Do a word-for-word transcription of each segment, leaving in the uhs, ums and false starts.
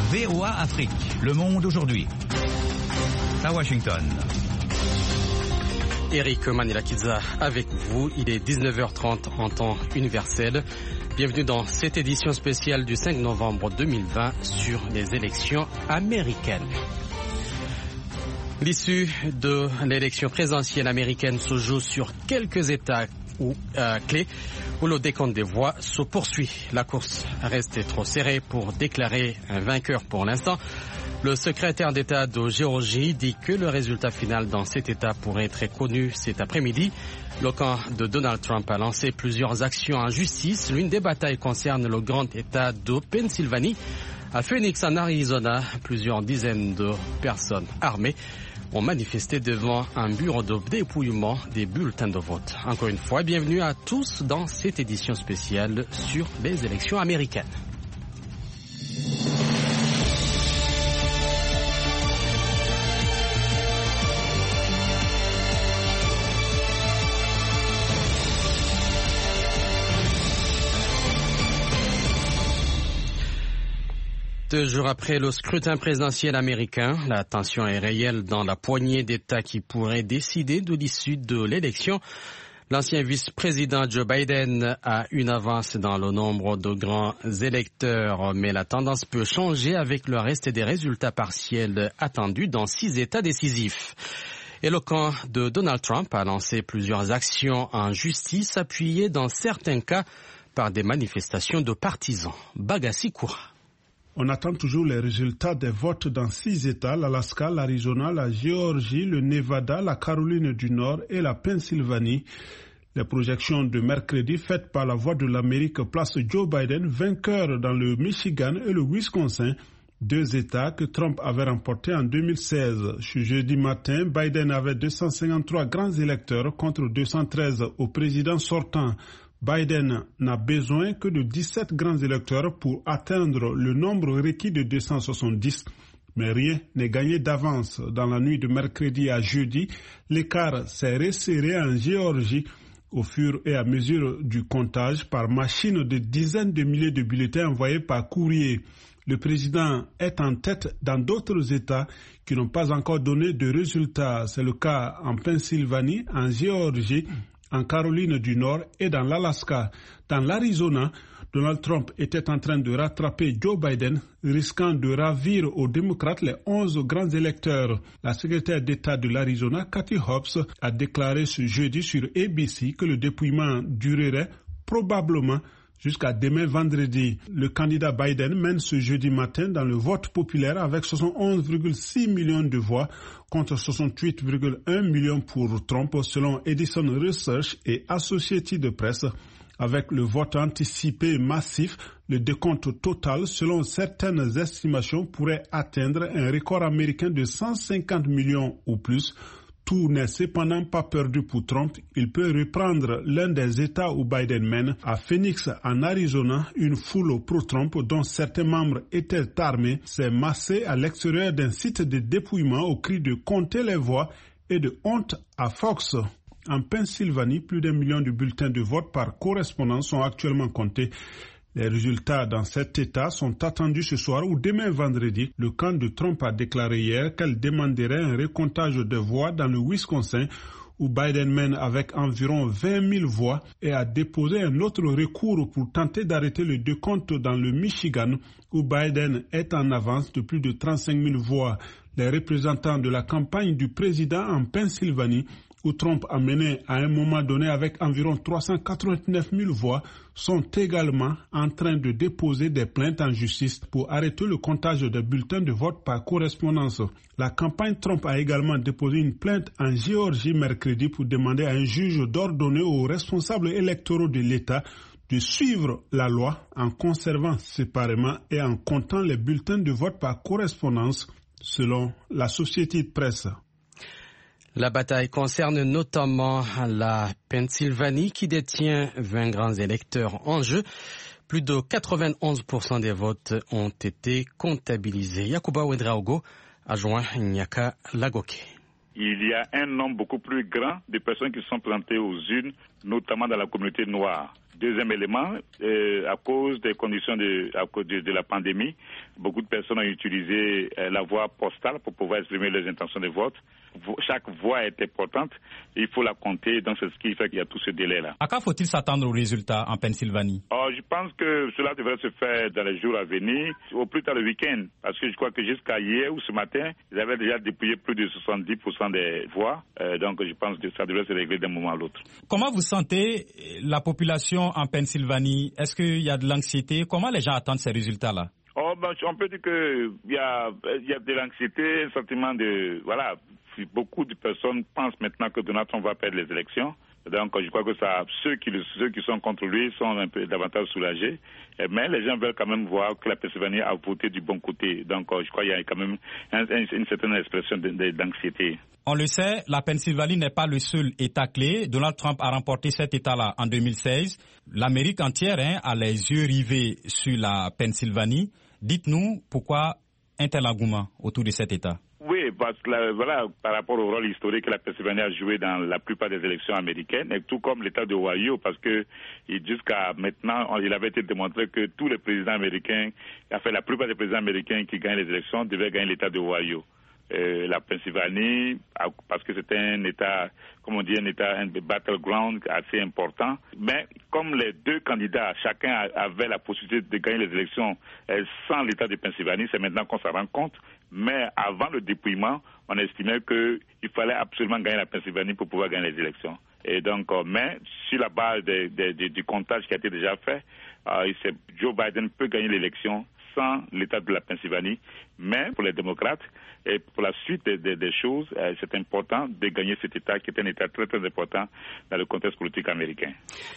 V O A Afrique, Le Monde aujourd'hui. À Washington. Eric Manilakiza avec vous, il est dix-neuf heures trente en temps universel. Bienvenue dans cette édition spéciale du cinq novembre deux mille vingt sur les élections américaines. L'issue de l'élection présidentielle américaine se joue sur quelques États ou euh, clés où le décompte des voix se poursuit. La course reste trop serrée pour déclarer un vainqueur pour l'instant. Le secrétaire d'État de Géorgie dit que le résultat final dans cet État pourrait être connu cet après-midi. Le camp de Donald Trump a lancé plusieurs actions en justice. L'une des batailles concerne le grand État de Pennsylvanie. À Phoenix, en Arizona, plusieurs dizaines de personnes armées ont manifesté devant un bureau de dépouillement des bulletins de vote. Encore une fois, bienvenue à tous dans cette édition spéciale sur les élections américaines. Deux jours après le scrutin présidentiel américain, la tension est réelle dans la poignée d'États qui pourraient décider de l'issue de l'élection. L'ancien vice-président Joe Biden a une avance dans le nombre de grands électeurs, mais la tendance peut changer avec le reste des résultats partiels attendus dans six États décisifs. Et le camp de Donald Trump a lancé plusieurs actions en justice appuyées dans certains cas par des manifestations de partisans. Bagassi Koura. On attend toujours les résultats des votes dans six États, l'Alaska, l'Arizona, la Géorgie, le Nevada, la Caroline du Nord et la Pennsylvanie. Les projections de mercredi faites par la Voix de l'Amérique placent Joe Biden vainqueur dans le Michigan et le Wisconsin, deux États que Trump avait remportés en deux mille seize. Ce jeudi matin, Biden avait deux cent cinquante-trois grands électeurs contre deux cent treize au président sortant. Biden n'a besoin que de dix-sept grands électeurs pour atteindre le nombre requis de deux cent soixante-dix. Mais rien n'est gagné d'avance. Dans la nuit de mercredi à jeudi, l'écart s'est resserré en Géorgie au fur et à mesure du comptage par machine de dizaines de milliers de bulletins envoyés par courrier. Le président est en tête dans d'autres États qui n'ont pas encore donné de résultats. C'est le cas en Pennsylvanie, en Géorgie, en Caroline du Nord et dans l'Alaska. Dans l'Arizona, Donald Trump était en train de rattraper Joe Biden, risquant de ravir aux démocrates les onze grands électeurs. La secrétaire d'État de l'Arizona, Kathy Hobbs, a déclaré ce jeudi sur A B C que le dépouillement durerait probablement jusqu'à demain vendredi. Le candidat Biden mène ce jeudi matin dans le vote populaire avec soixante et onze virgule six millions de voix contre soixante-huit virgule un millions pour Trump selon Edison Research et Associated Press. Avec le vote anticipé massif, le décompte total selon certaines estimations pourrait atteindre un record américain de cent cinquante millions ou plus. Tout n'est cependant pas perdu pour Trump. Il peut reprendre l'un des États où Biden mène. À Phoenix, en Arizona, une foule pro-Trump dont certains membres étaient armés s'est massée à l'extérieur d'un site de dépouillement au cri de compter les voix et de honte à Fox. En Pennsylvanie, plus d'un million de bulletins de vote par correspondance sont actuellement comptés. Les résultats dans cet État sont attendus ce soir ou demain vendredi. Le camp de Trump a déclaré hier qu'elle demanderait un recomptage de voix dans le Wisconsin où Biden mène avec environ vingt mille voix et a déposé un autre recours pour tenter d'arrêter le décompte dans le Michigan où Biden est en avance de plus de trente-cinq mille voix. Les représentants de la campagne du président en Pennsylvanie où Trump a mené à un moment donné avec environ trois cent quatre-vingt-neuf mille voix, sont également en train de déposer des plaintes en justice pour arrêter le comptage des bulletins de vote par correspondance. La campagne Trump a également déposé une plainte en Géorgie mercredi pour demander à un juge d'ordonner aux responsables électoraux de l'État de suivre la loi en conservant séparément et en comptant les bulletins de vote par correspondance, selon la société de presse. La bataille concerne notamment la Pennsylvanie qui détient vingt grands électeurs en jeu. Plus de quatre-vingt-onze pour cent des votes ont été comptabilisés. Yakuba Ouedraogo a joint Nyaka Lagoke. il y a un nombre beaucoup plus grand de personnes qui sont présentées aux urnes, notamment dans la communauté noire. Deuxième élément, euh, à cause des conditions de, à cause de, de la pandémie, beaucoup de personnes ont utilisé euh, la voie postale pour pouvoir exprimer leurs intentions de vote. Chaque voix est importante, il faut la compter, donc c'est ce qui fait qu'il y a tout ce délai-là. À quand faut-il s'attendre aux résultats en Pennsylvanie? Oh, je pense que cela devrait se faire dans les jours à venir, au plus tard le week-end, parce que je crois que jusqu'à hier ou ce matin, ils avaient déjà dépouillé plus de soixante-dix pour cent des voix, euh, donc je pense que ça devrait se régler d'un moment à l'autre. Comment vous sentez la population en Pennsylvanie? Est-ce qu'il y a de l'anxiété? Comment les gens attendent ces résultats-là? Oh, ben, on peut dire qu'il y a, y a de l'anxiété, un sentiment de... Voilà, beaucoup de personnes pensent maintenant que Donald Trump va perdre les élections. Donc, je crois que ça, ceux qui, ceux qui sont contre lui sont un peu davantage soulagés. Mais les gens veulent quand même voir que la Pennsylvanie a voté du bon côté. Donc, je crois qu'il y a quand même un, un, une certaine expression de, de, d'anxiété. On le sait, la Pennsylvanie n'est pas le seul État clé. Donald Trump a remporté cet État-là en deux mille seize. L'Amérique entière hein, a les yeux rivés sur la Pennsylvanie. Dites-nous pourquoi un tel engouement autour de cet État? Oui, parce que la, voilà, par rapport au rôle historique que la Pennsylvanie a joué dans la plupart des élections américaines, et tout comme l'État de Ohio, parce que jusqu'à maintenant, il avait été démontré que tous les présidents américains, enfin la plupart des présidents américains qui gagnent les élections devaient gagner l'État de Ohio. Euh, la Pennsylvanie, parce que c'était un État, comme on dit, un État, un battleground assez important. Mais comme les deux candidats, chacun avait la possibilité de gagner les élections euh, sans l'État de Pennsylvanie, c'est maintenant qu'on s'en rend compte. Mais avant le dépouillement, on estimait qu'il fallait absolument gagner la Pennsylvanie pour pouvoir gagner les élections. Et donc, euh, mais sur la base de, de, de, du comptage qui a été déjà fait, euh, Joe Biden peut gagner l'élection sans l'État de la Pennsylvanie. Mais pour les démocrates, et pour la suite des, des, des choses, euh, c'est important de gagner cet État qui est un État très très important dans le contexte politique américain.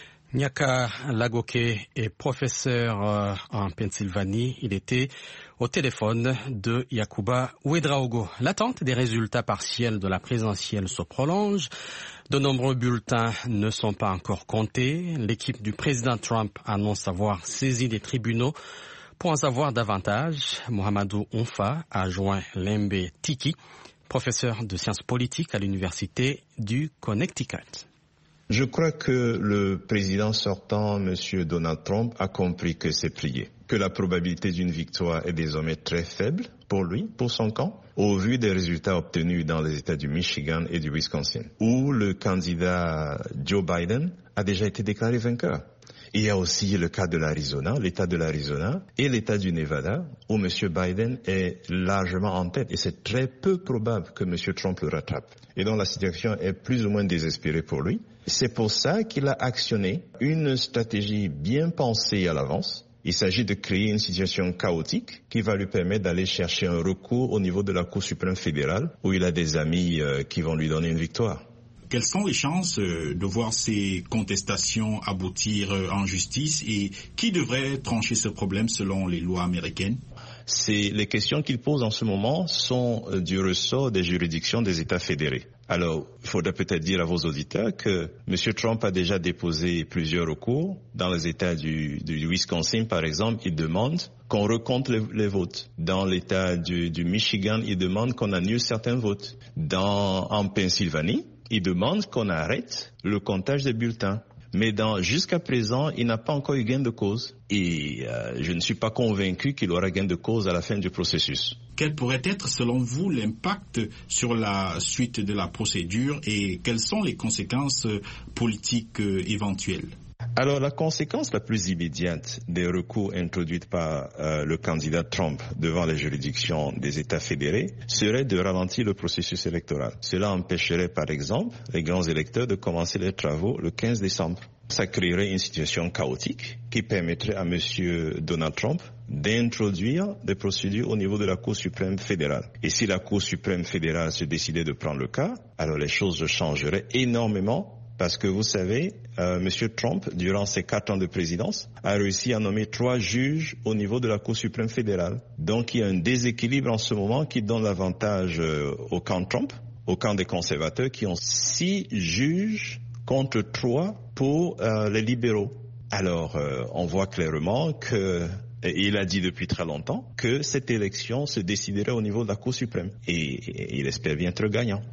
Nyaka Lagoke est professeur euh, en Pennsylvanie. Il était au téléphone de Yacouba Ouedraogo. L'attente des résultats partiels de la présidentielle se prolonge. De nombreux bulletins ne sont pas encore comptés. L'équipe du président Trump annonce avoir saisi des tribunaux. Pour en savoir davantage, Mohamedou Onfa a joint Lembe Tiki, professeur de sciences politiques à l'université du Connecticut. Je crois que le président sortant, M. Donald Trump, a compris que c'est plié, que la probabilité d'une victoire est désormais très faible pour lui, pour son camp, au vu des résultats obtenus dans les États du Michigan et du Wisconsin, où le candidat Joe Biden a déjà été déclaré vainqueur. Il y a aussi le cas de l'Arizona, l'État de l'Arizona et l'État du Nevada, où M. Biden est largement en tête. Et c'est très peu probable que M. Trump le rattrape. Et donc la situation est plus ou moins désespérée pour lui. C'est pour ça qu'il a actionné une stratégie bien pensée à l'avance. Il s'agit de créer une situation chaotique qui va lui permettre d'aller chercher un recours au niveau de la Cour suprême fédérale, où il a des amis euh, qui vont lui donner une victoire. Quelles sont les chances de voir ces contestations aboutir en justice et qui devrait trancher ce problème selon les lois américaines? C'est les questions qu'il pose en ce moment sont du ressort des juridictions des États fédérés. Alors, il faudrait peut-être dire à vos auditeurs que M. Trump a déjà déposé plusieurs recours. Dans les États du, du Wisconsin, par exemple, il demande qu'on recompte les, les votes. Dans l'État du, du Michigan, il demande qu'on annule certains votes. Dans, en Pennsylvanie, il demande qu'on arrête le comptage des bulletins. Mais dans, jusqu'à présent, il n'a pas encore eu gain de cause. Et euh, je ne suis pas convaincu qu'il aura gain de cause à la fin du processus. Quel pourrait être, selon vous, l'impact sur la suite de la procédure et quelles sont les conséquences politiques euh, éventuelles? Alors, la conséquence la plus immédiate des recours introduits par euh, le candidat Trump devant les juridictions des États fédérés serait de ralentir le processus électoral. Cela empêcherait, par exemple, les grands électeurs de commencer leurs travaux le quinze décembre. Ça créerait une situation chaotique qui permettrait à M. Donald Trump d'introduire des procédures au niveau de la Cour suprême fédérale. Et si la Cour suprême fédérale se décidait de prendre le cas, alors les choses changeraient énormément. Parce que vous savez, euh, M. Trump, durant ses quatre ans de présidence, a réussi à nommer trois juges au niveau de la Cour suprême fédérale. Donc il y a un déséquilibre en ce moment qui donne l'avantage euh, au camp Trump, au camp des conservateurs, qui ont six juges contre trois pour euh, les libéraux. Alors euh, on voit clairement que, et il a dit depuis très longtemps, que cette élection se déciderait au niveau de la Cour suprême. Et, et il espère bien être gagnant.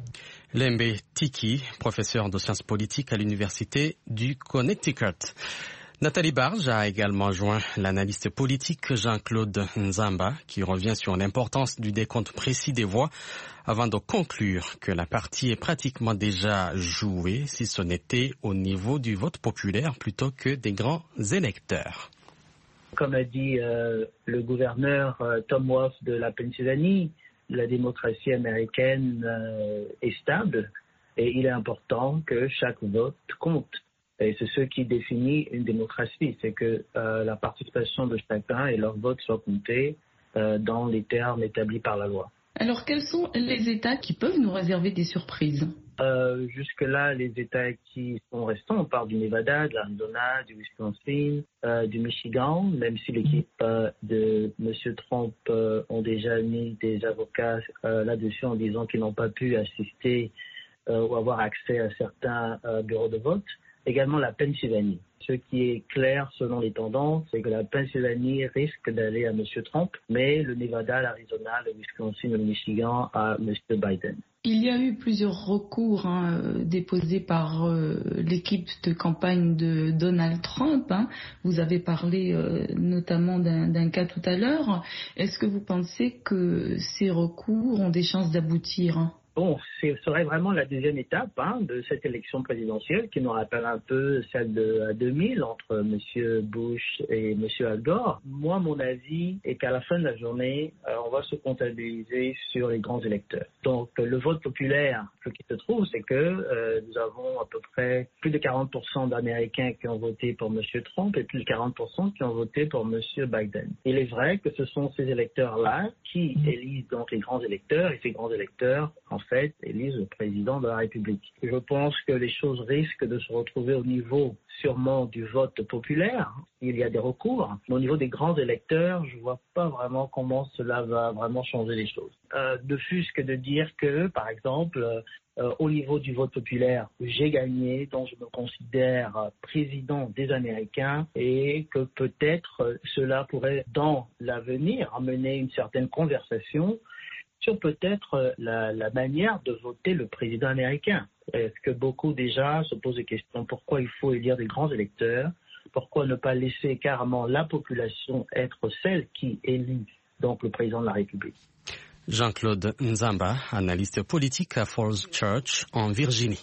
Lembe Tiki, professeur de sciences politiques à l'université du Connecticut. Nathalie Barge a également joint l'analyste politique Jean-Claude Nzamba qui revient sur l'importance du décompte précis des voix avant de conclure que la partie est pratiquement déjà jouée si ce n'était au niveau du vote populaire plutôt que des grands électeurs. Comme a dit euh, le gouverneur euh, Tom Wolf de la Pennsylvanie, la démocratie américaine euh, est stable et il est important que chaque vote compte. Et c'est ce qui définit une démocratie, c'est que euh, la participation de chacun et leur vote soient comptés euh, dans les termes établis par la loi. Alors, quels sont les États qui peuvent nous réserver des surprises ? euh, Jusque-là, les États qui sont restants, on parle du Nevada, de l'Arizona, du Wisconsin, euh, du Michigan, même si l'équipe euh, de M. Trump euh, ont déjà mis des avocats euh, là-dessus en disant qu'ils n'ont pas pu assister euh, ou avoir accès à certains euh, bureaux de vote. Également la Pennsylvanie. Ce qui est clair selon les tendances, c'est que la Pennsylvanie risque d'aller à M. Trump, mais le Nevada, l'Arizona, le Wisconsin, le Michigan à M. Biden. Il y a eu plusieurs recours hein, déposés par euh, l'équipe de campagne de Donald Trump. Hein. Vous avez parlé euh, notamment d'un, d'un cas tout à l'heure. Est-ce que vous pensez que ces recours ont des chances d'aboutir hein? Bon, ce serait vraiment la deuxième étape hein, de cette élection présidentielle qui nous rappelle un peu celle de deux mille entre M. Bush et M. Al Gore. Moi, mon avis est qu'à la fin de la journée, euh, on va se comptabiliser sur les grands électeurs. Donc, le vote populaire, ce qui se trouve, c'est que euh, nous avons à peu près plus de quarante pour cent d'Américains qui ont voté pour M. Trump et plus de quarante pour cent qui ont voté pour M. Biden. Il est vrai que ce sont ces électeurs-là qui élisent donc les grands électeurs et ces grands électeurs, en fait, élise le président de la République. Je pense que les choses risquent de se retrouver au niveau sûrement du vote populaire. Il y a des recours. Mais au niveau des grands électeurs, je ne vois pas vraiment comment cela va vraiment changer les choses. Euh, de plus que de dire que, par exemple, euh, au niveau du vote populaire, j'ai gagné, donc je me considère euh, président des Américains et que peut-être euh, cela pourrait, dans l'avenir, amener une certaine conversation sur peut-être la, la manière de voter le président américain. Est-ce que beaucoup déjà se posent des questions pourquoi il faut élire des grands électeurs, pourquoi ne pas laisser carrément la population être celle qui élit donc le président de la République. Jean-Claude Nzamba, analyste politique à Falls Church en Virginie.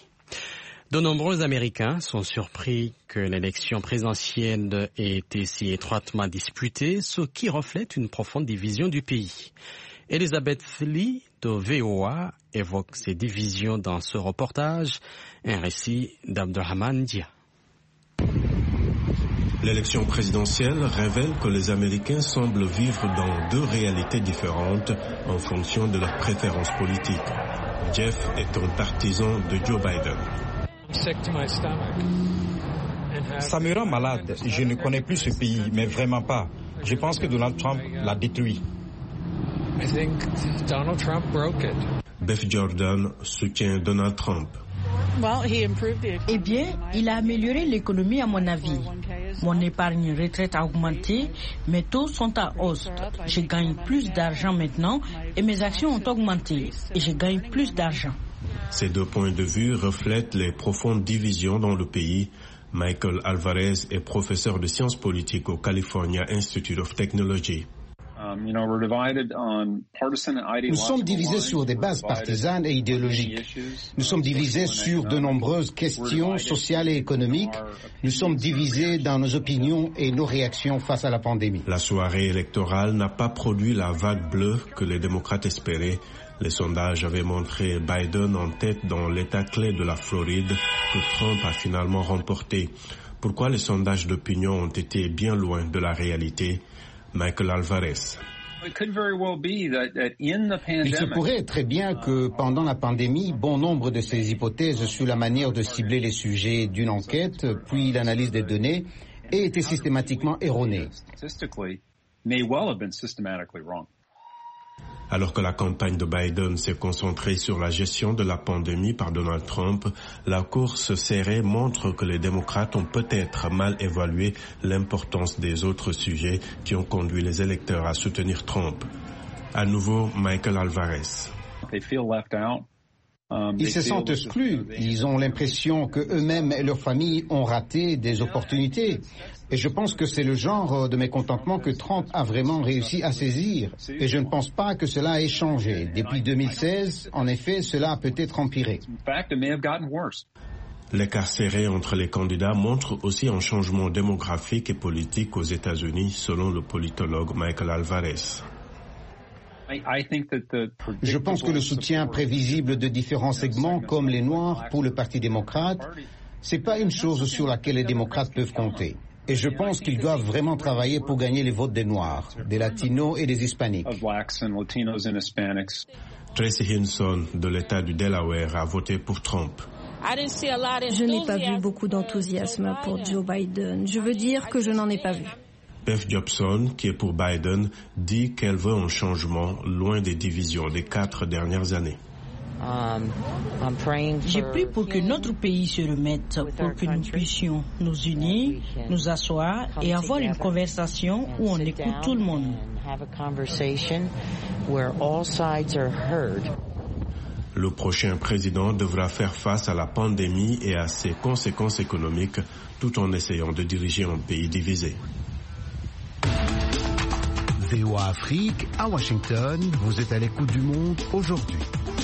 De nombreux Américains sont surpris que l'élection présidentielle ait été si étroitement disputée, ce qui reflète une profonde division du pays. Elisabeth Lee de V O A évoque ces divisions dans ce reportage, un récit d'Abdelrahman Dia. L'élection présidentielle révèle que les Américains semblent vivre dans deux réalités différentes en fonction de leurs préférences politiques. Jeff est un partisan de Joe Biden. Ça me rend malade. Je ne connais plus ce pays, mais vraiment pas. Je pense que Donald Trump l'a détruit. I think Donald Trump broke it. Beth Jordan soutient Donald Trump. Eh bien, il a amélioré l'économie à mon avis. Mon épargne retraite a augmenté, mes taux sont à hausse. Je gagne plus d'argent maintenant et mes actions ont augmenté et je gagne plus d'argent. Ces deux points de vue reflètent les profondes divisions dans le pays. Michael Alvarez est professeur de sciences politiques au California Institute of Technology. Nous sommes divisés sur des bases partisanes et idéologiques. Nous sommes divisés sur de nombreuses questions sociales et économiques. Nous sommes divisés dans nos opinions et nos réactions face à la pandémie. La soirée électorale n'a pas produit la vague bleue que les démocrates espéraient. Les sondages avaient montré Biden en tête dans l'État clé de la Floride que Trump a finalement remporté. Pourquoi les sondages d'opinion ont été bien loin de la réalité? Michael Alvarez. Il se pourrait très bien que pendant la pandémie, bon nombre de ces hypothèses sur la manière de cibler les sujets d'une enquête, puis l'analyse des données, aient été systématiquement erronées. Alors que la campagne de Biden s'est concentrée sur la gestion de la pandémie par Donald Trump, la course serrée montre que les démocrates ont peut-être mal évalué l'importance des autres sujets qui ont conduit les électeurs à soutenir Trump. À nouveau, Michael Alvarez. Ils se sentent exclus. Ils ont l'impression qu'eux-mêmes et leurs familles ont raté des opportunités. Et je pense que c'est le genre de mécontentement que Trump a vraiment réussi à saisir. Et je ne pense pas que cela ait changé. Depuis deux mille seize, en effet, cela a peut-être empiré. L'écart serré entre les candidats montre aussi un changement démographique et politique aux États-Unis, selon le politologue Michael Alvarez. Je pense que le soutien prévisible de différents segments, comme les Noirs, pour le Parti démocrate, c'est pas une chose sur laquelle les démocrates peuvent compter. Et je pense qu'ils doivent vraiment travailler pour gagner les votes des Noirs, des Latinos et des Hispaniques. Tracy Hinson, de l'État du Delaware, a voté pour Trump. Je n'ai pas vu beaucoup d'enthousiasme pour Joe Biden. Je veux dire que je n'en ai pas vu. Beth Jobson, qui est pour Biden, dit qu'elle veut un changement loin des divisions des quatre dernières années. J'ai prié pour que notre pays se remette, pour que nous puissions nous unir, nous asseoir et avoir une conversation où on écoute tout le monde. Le prochain président devra faire face à la pandémie et à ses conséquences économiques, tout en essayant de diriger un pays divisé. V O A Afrique, à Washington, vous êtes à l'écoute du monde aujourd'hui.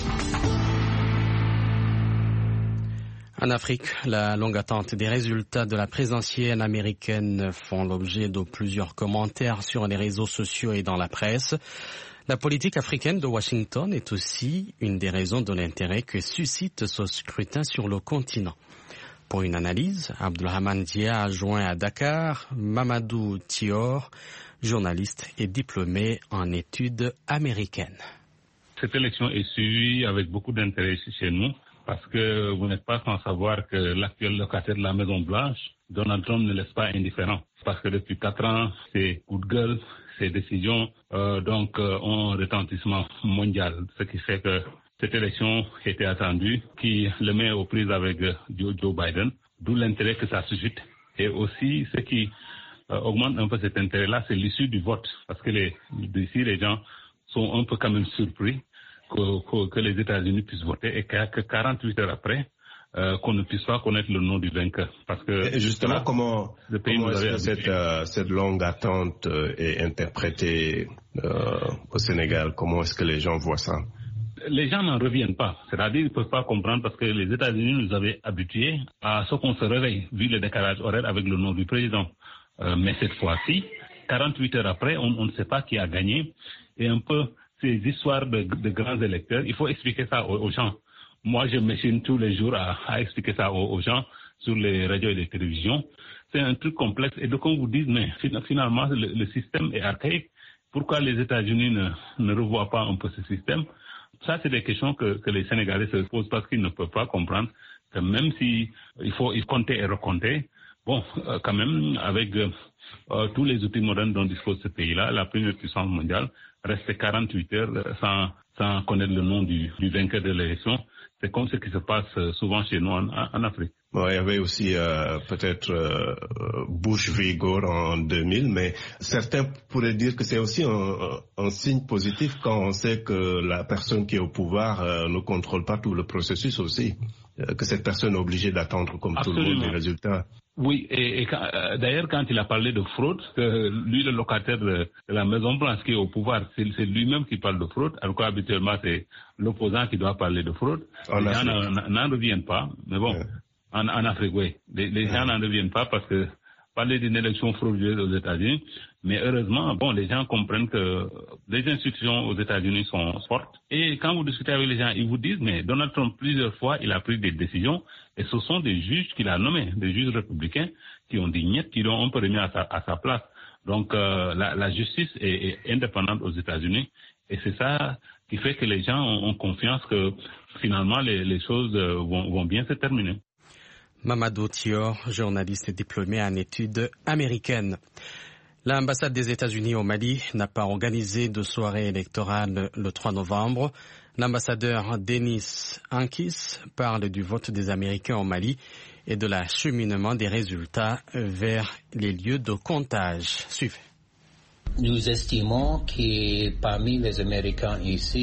En Afrique, la longue attente des résultats de la présidentielle américaine font l'objet de plusieurs commentaires sur les réseaux sociaux et dans la presse. La politique africaine de Washington est aussi une des raisons de l'intérêt que suscite ce scrutin sur le continent. Pour une analyse, Abdulrahman Dia a joint à Dakar Mamadou Thior, journaliste et diplômé en études américaines. Cette élection est suivie avec beaucoup d'intérêt chez nous parce que vous n'êtes pas sans savoir que l'actuel locataire de la Maison-Blanche, Donald Trump, ne laisse pas indifférent. Parce que depuis quatre ans, ses coups de gueule, ses décisions euh, donc euh, ont un retentissement mondial, ce qui fait que cette élection était attendue, qui le met aux prises avec Joe, Joe Biden, d'où l'intérêt que ça suscite. Et aussi, ce qui euh, augmente un peu cet intérêt-là, c'est l'issue du vote. Parce que les, ici, les gens sont un peu quand même surpris que, que, que les États-Unis puissent voter et que, que quarante-huit heures après, euh, qu'on ne puisse pas connaître le nom du vainqueur. Parce que et justement, là, comment, comment est-ce que cette, euh, cette longue attente euh, est interprétée euh, au Sénégal? Comment est-ce que les gens voient ça? Les gens n'en reviennent pas. C'est-à-dire qu'ils ne peuvent pas comprendre parce que les États-Unis nous avaient habitués à ce qu'on se réveille, vu le décalage horaire avec le nom du président. Euh, mais cette fois-ci, quarante-huit heures après, on, on ne sait pas qui a gagné. Et un peu ces histoires de, de grands électeurs, il faut expliquer ça aux, aux gens. Moi, je m'échine tous les jours à, à expliquer ça aux, aux gens sur les radios et les télévisions. C'est un truc complexe. Et donc on vous dit, mais finalement, le, le système est archaïque. Pourquoi les États-Unis ne, ne revoient pas un peu ce système? Ça, c'est des questions que, que les Sénégalais se posent parce qu'ils ne peuvent pas comprendre que même si il faut il compter et recompter, bon, euh, quand même, avec euh, euh, tous les outils modernes dont dispose ce pays-là, la première puissance mondiale, rester quarante-huit heures sans, sans connaître le nom du, du vainqueur de l'élection, c'est comme ce qui se passe souvent chez nous en, en Afrique. Bon, il y avait aussi euh, peut-être euh, Bush v Gore en deux mille, mais certains pourraient dire que c'est aussi un, un signe positif quand on sait que la personne qui est au pouvoir euh, ne contrôle pas tout le processus aussi, euh, que cette personne est obligée d'attendre comme Absolument. Tout le monde les résultats. Oui, et, et quand, euh, d'ailleurs quand il a parlé de fraude, que lui le locataire de, de la Maison Blanche qui est au pouvoir, c'est, c'est lui-même qui parle de fraude, alors qu'habituellement c'est l'opposant qui doit parler de fraude. En les gens n'en, n'en reviennent pas, mais bon. Ouais. En, en Afrique, oui. Les, les gens n'en reviennent pas parce que parler d'une élection frauduleuse aux États-Unis, mais heureusement, bon, les gens comprennent que les institutions aux États-Unis sont fortes. Et quand vous discutez avec les gens, ils vous disent, mais Donald Trump, plusieurs fois, il a pris des décisions, et ce sont des juges qu'il a nommés, des juges républicains, qui ont dit niet, qui l'ont un peu remis à sa, à sa place. Donc, euh, la, la justice est, est indépendante aux États-Unis, et c'est ça qui fait que les gens ont, ont confiance que finalement, les, les choses vont, vont bien se terminer. Mamadou Thior, journaliste diplômé en études américaines. L'ambassade des États-Unis au Mali n'a pas organisé de soirée électorale le trois novembre. L'ambassadeur Denis Ankis parle du vote des Américains au Mali et de l'acheminement des résultats vers les lieux de comptage. Suivez. Nous estimons que parmi les Américains ici,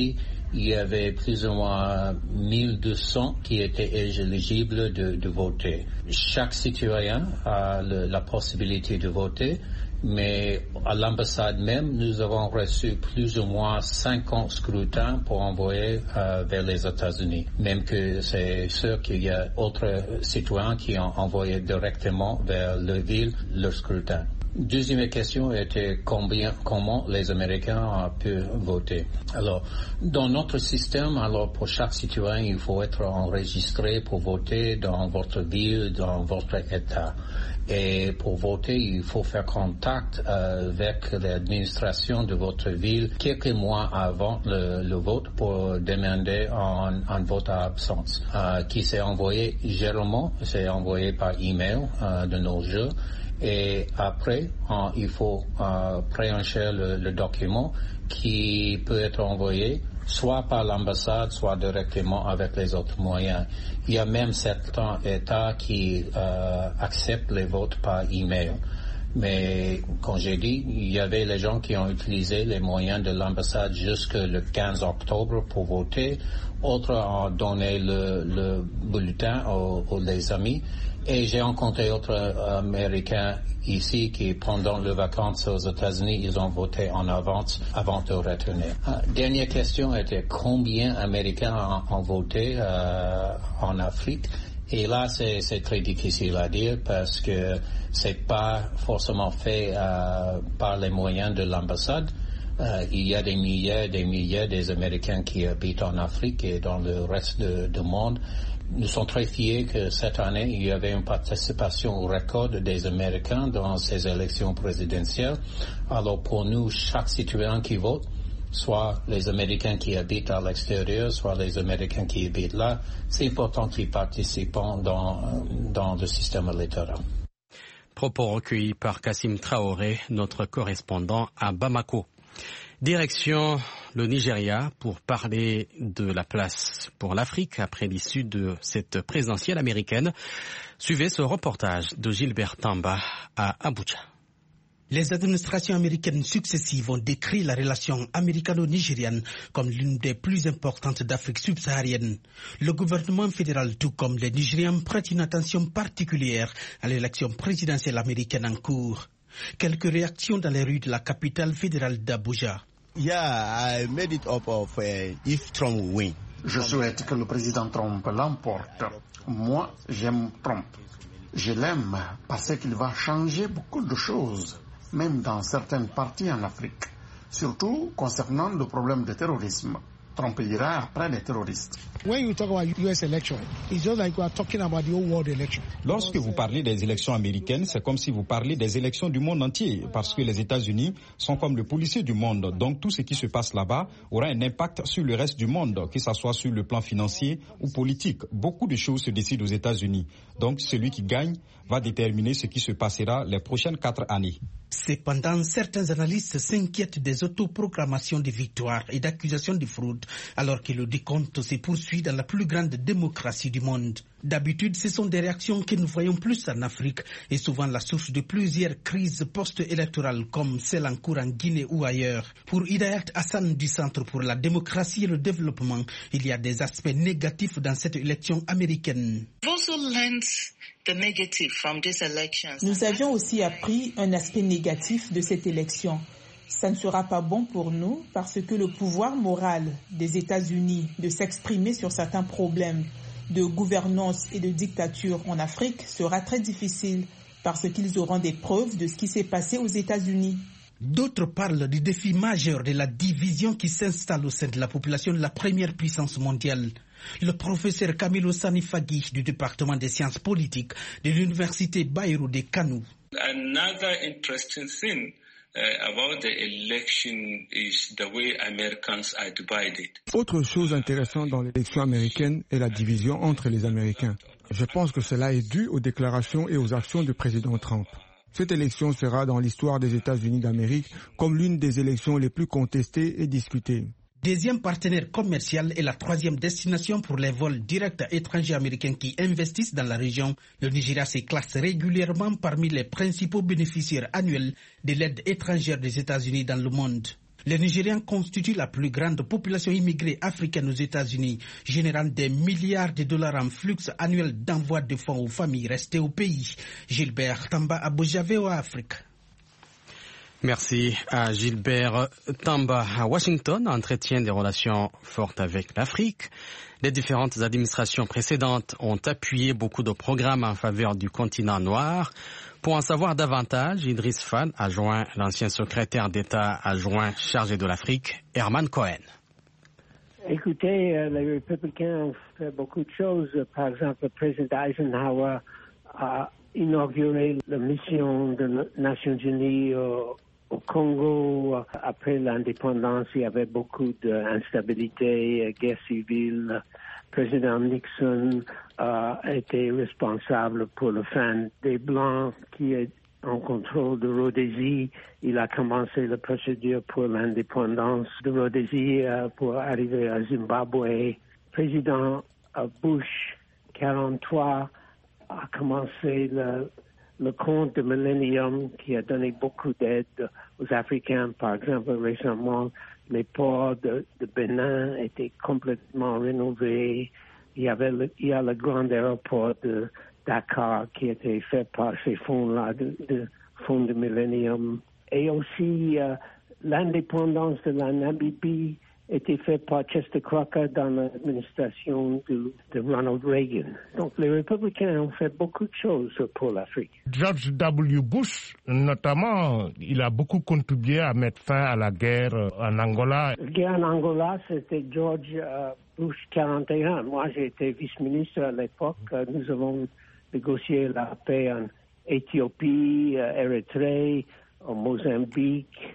il y avait plus ou moins mille deux cents qui étaient éligibles de, de voter. Chaque citoyen a le, la possibilité de voter, mais à l'ambassade même, nous avons reçu plus ou moins cinquante scrutins pour envoyer euh, vers les États-Unis. Même que c'est sûr qu'il y a d'autres citoyens qui ont envoyé directement vers la ville leur scrutin. Deuxième question était combien, comment les Américains ont pu voter. Alors, dans notre système, alors pour chaque citoyen, il faut être enregistré pour voter dans votre ville, dans votre État. Et pour voter, il faut faire contact euh, avec l'administration de votre ville quelques mois avant le, le vote pour demander un, un vote à absence, euh, qui s'est envoyé généralement, c'est envoyé par email euh, de nos jours. Et après, euh, il faut euh, préencher le, le document qui peut être envoyé soit par l'ambassade, soit directement avec les autres moyens. Il y a même certains États qui euh, acceptent les votes par email. Mais, comme j'ai dit, il y avait les gens qui ont utilisé les moyens de l'ambassade jusqu'au quinze octobre pour voter. Autres ont donné le, le bulletin aux, aux les amis. Et j'ai rencontré d'autres Américains ici qui, pendant les vacances aux États-Unis, ils ont voté en avance avant de retourner. Euh, dernière question était combien d'Américains ont, ont voté euh, en Afrique. Et là, c'est, c'est très difficile à dire parce que c'est pas forcément fait euh, par les moyens de l'ambassade. Euh, il y a des milliers et des milliers des Américains qui habitent en Afrique et dans le reste de, du monde. Nous sommes très fiers que cette année, il y avait une participation au record des Américains dans ces élections présidentielles. Alors pour nous, chaque citoyen qui vote, soit les Américains qui habitent à l'extérieur, soit les Américains qui habitent là, c'est important qu'ils participent dans, dans le système électoral. Propos recueillis par Kassim Traoré, notre correspondant à Bamako. Direction le Nigeria pour parler de la place pour l'Afrique après l'issue de cette présidentielle américaine. Suivez ce reportage de Gilbert Tamba à Abuja. Les administrations américaines successives ont décrit la relation américano-nigériane comme l'une des plus importantes d'Afrique subsaharienne. Le gouvernement fédéral, tout comme les Nigérians, prêtent une attention particulière à l'élection présidentielle américaine en cours. Quelques réactions dans les rues de la capitale fédérale d'Abuja. Yeah, I made it up of uh, if Trump will win. Je souhaite que le président Trump l'emporte. Moi, j'aime Trump. Je l'aime parce qu'il va changer beaucoup de choses, même dans certaines parties en Afrique, surtout concernant le problème du terrorisme. Trump ira après les terroristes. When you talk about U S election, it's just like we are talking about the whole world election. Lorsque vous parlez des élections américaines, c'est comme si vous parlez des élections du monde entier, parce que les États-Unis sont comme le policier du monde. Donc tout ce qui se passe là-bas aura un impact sur le reste du monde, que ce soit sur le plan financier ou politique. Beaucoup de choses se décident aux États-Unis. Donc celui qui gagne va déterminer ce qui se passera les prochaines quatre années. Cependant, certains analystes s'inquiètent des autoproclamations de victoire et d'accusations de fraude, alors que le décompte se poursuit dans la plus grande démocratie du monde. D'habitude, ce sont des réactions que nous voyons plus en Afrique et souvent la source de plusieurs crises post-électorales comme celle en cours en Guinée ou ailleurs. Pour Hidayat Hassan du Centre pour la démocratie et le développement, il y a des aspects négatifs dans cette élection américaine. Nous avions aussi appris un aspect négatif de cette élection. Ça ne sera pas bon pour nous parce que le pouvoir moral des États-Unis de s'exprimer sur certains problèmes de gouvernance et de dictature en Afrique sera très difficile parce qu'ils auront des preuves de ce qui s'est passé aux États-Unis. D'autres parlent du défi majeur de la division qui s'installe au sein de la population de la première puissance mondiale. Le professeur Camilo Sanifaghi du département des sciences politiques de l'université Bayero de Kano. Another interesting thing uh, about the election is the way Americans are divided. Autre chose intéressante dans l'élection américaine est la division entre les Américains. Je pense que cela est dû aux déclarations et aux actions du président Trump. Cette élection sera dans l'histoire des États-Unis d'Amérique comme l'une des élections les plus contestées et discutées. Deuxième partenaire commercial et la troisième destination pour les vols directs étrangers américains qui investissent dans la région, le Nigeria se classe régulièrement parmi les principaux bénéficiaires annuels de l'aide étrangère des États-Unis dans le monde. Les Nigériens constituent la plus grande population immigrée africaine aux États-Unis, générant des milliards de dollars en flux annuel d'envoi de fonds aux familles restées au pays. Gilbert Tamba, Abuja, V O A Afrique. Merci à Gilbert Tamba. À Washington entretient des relations fortes avec l'Afrique. Les différentes administrations précédentes ont appuyé beaucoup de programmes en faveur du continent noir. Pour en savoir davantage, Idriss Fall a joint l'ancien secrétaire d'État adjoint chargé de l'Afrique, Herman Cohen. Écoutez, euh, les républicains ont fait beaucoup de choses. Par exemple, le président Eisenhower a inauguré la mission des Nations Unies au, au Congo. Après l'indépendance, il y avait beaucoup d'instabilité, guerre civile. Le président Nixon a été responsable pour la fin des Blancs qui est en contrôle de Rhodésie. Il a commencé la procédure pour l'indépendance de Rhodésie euh, pour arriver à Zimbabwe. Président euh, Bush, quarante-trois, a commencé le, le compte de Millennium qui a donné beaucoup d'aide aux Africains. Par exemple, récemment, les ports de, de Bénin étaient complètement rénovés. Il y avait le, il y a le grand aéroport de Dakar qui a été fait par ces fonds-là, de, de fonds de Millennium. Et aussi, euh, l'indépendance de la Namibie était faite par Chester Crocker dans l'administration de, de Ronald Reagan. Donc, les républicains ont fait beaucoup de choses pour l'Afrique. George W. Bush, notamment, il a beaucoup contribué à mettre fin à la guerre en Angola. La guerre en Angola, c'était George uh, Bush quarante et un. Moi, j'ai été vice-ministre à l'époque. Nous avons négocié la paix en Éthiopie, Érythrée, au Mozambique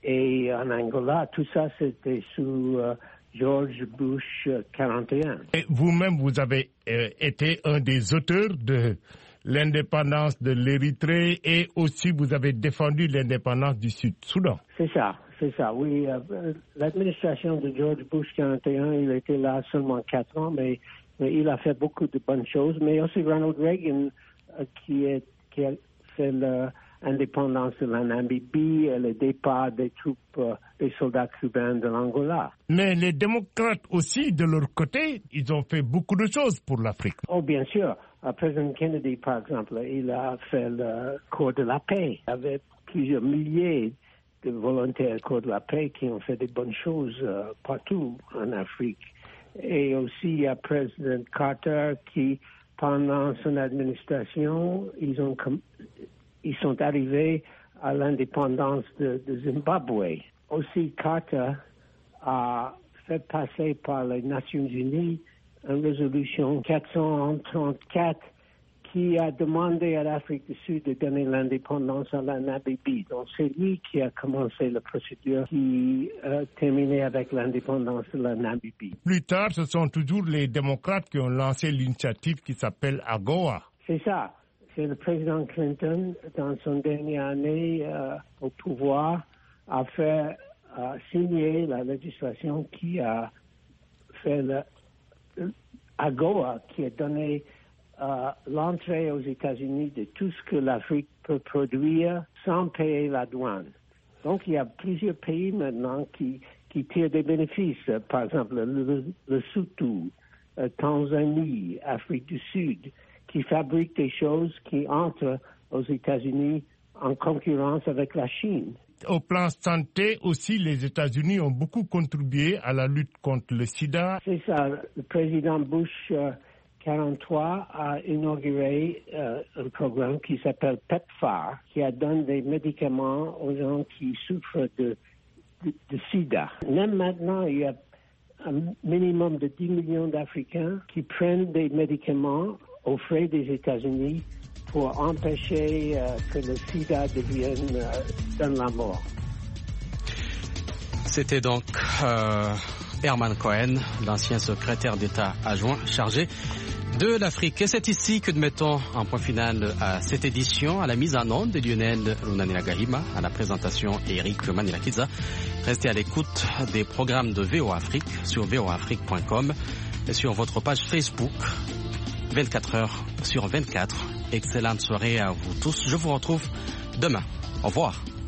et en Angola. Tout ça, c'était sous uh, George Bush quarante et un. Et vous-même, vous avez euh, été un des auteurs de l'indépendance de l'Érythrée et aussi vous avez défendu l'indépendance du Sud-Soudan. C'est ça, c'est ça, oui. Euh, l'administration de George Bush quarante et un, il était là seulement quatre ans, mais, mais il a fait beaucoup de bonnes choses. Mais aussi Ronald Reagan, euh, qui, est, qui a fait l'indépendance de la Namibie et le départ des troupes, euh, des soldats cubains de l'Angola. Mais les démocrates aussi, de leur côté, ils ont fait beaucoup de choses pour l'Afrique. Oh, bien sûr. Le président Kennedy, par exemple, il a fait le corps de la paix. Il y avait plusieurs milliers de volontaires corps de la paix qui ont fait des bonnes choses euh, partout en Afrique. Et aussi, il y a le président Carter qui, pendant son administration, ils, ont, ils sont arrivés à l'indépendance de, de Zimbabwe. Aussi, Carter a fait passer par les Nations Unies une résolution quatre cent trente-quatre qui a demandé à l'Afrique du Sud de donner l'indépendance à la Namibie. Donc c'est lui qui a commencé la procédure qui a terminé avec l'indépendance de la Namibie. Plus tard, ce sont toujours les démocrates qui ont lancé l'initiative qui s'appelle AGOA. C'est ça. C'est le président Clinton, dans son dernière année euh, au pouvoir, a fait euh, signer la législation qui a fait le AGOA, qui a donné euh, l'entrée aux États-Unis de tout ce que l'Afrique peut produire sans payer la douane. Donc, il y a plusieurs pays maintenant qui, qui tirent des bénéfices. Par exemple, le, le Lesotho, euh, Tanzanie, Afrique du Sud, qui fabriquent des choses qui entrent aux États-Unis en concurrence avec la Chine. Au plan santé aussi, les États-Unis ont beaucoup contribué à la lutte contre le sida. C'est ça. Le président Bush euh, quarante-trois a inauguré euh, un programme qui s'appelle PEPFAR, qui a donné des médicaments aux gens qui souffrent de, de, de sida. Même maintenant, il y a un minimum de dix millions d'Africains qui prennent des médicaments aux frais des États-Unis pour empêcher euh, que le sida devienne euh, donne la mort. C'était donc euh, Herman Cohen, l'ancien secrétaire d'État adjoint chargé de l'Afrique. Et c'est ici que nous mettons un point final à cette édition, à la mise en onde de Lionel Lunanila Gahima, à la présentation Eric Manilakiza. Restez à l'écoute des programmes de V O A Afrique sur v o a afrique point com et sur votre page Facebook. vingt-quatre heures sur vingt-quatre. Excellente soirée à vous tous. Je vous retrouve demain. Au revoir.